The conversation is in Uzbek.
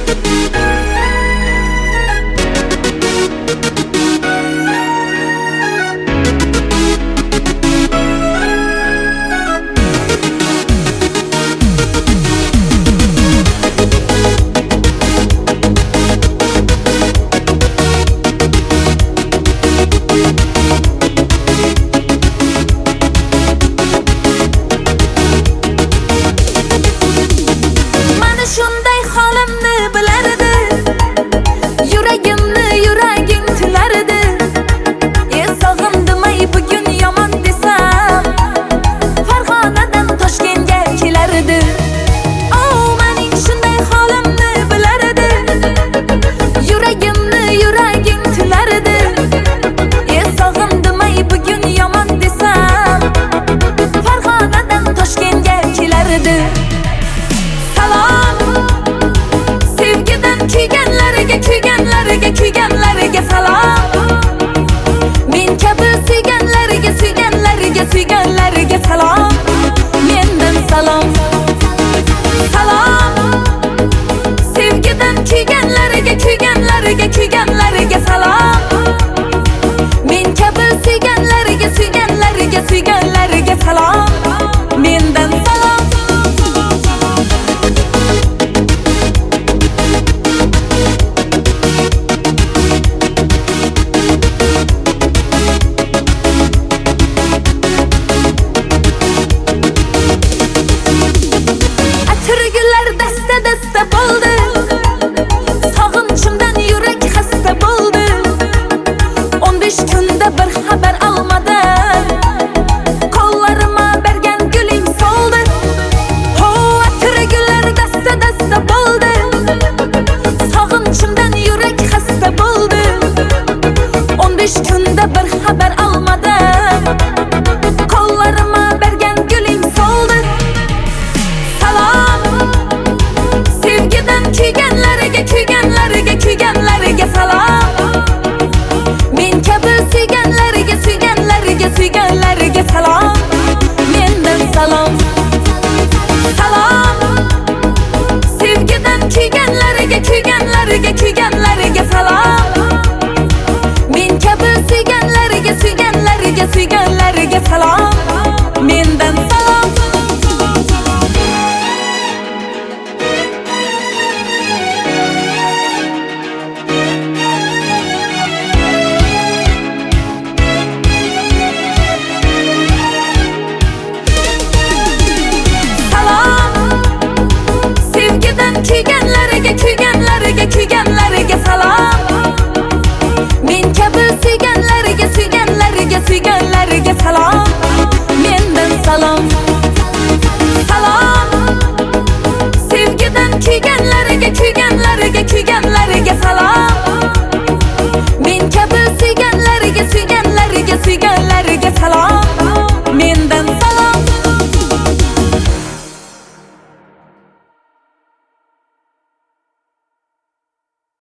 Kuyganlarga salom. Men kabi suyganlarga salom. Mendan salom. Salom. Sevgidan kuyganlarga salom. Men kabi suyganlarga salom. Mendan salom. Dasta bo'ldi. Sog'inchimdan yurak xasta bo'ldi. 15 kunda bir xabar olmadim. Qo'llarimga bergan guling soldi. Ho, atirgullar dasta bo'ldi. Sog'inchimdan yurak xasta bo'ldi. 15 kunda bir xabar olmadim. Qo'llarimga bergan guling soldi. Salom. Kuyganlarga salom. Men kabi suyganlarga salom. Mendan salom. Salom. Sevgidan kuyganlarga salom. Men kabi suyganlarga salom. Mendan salom. Kuyganlarga salom. Men kabi suyganlarga salom. Mendan salom. Salom. Sevgidan kuyganlarga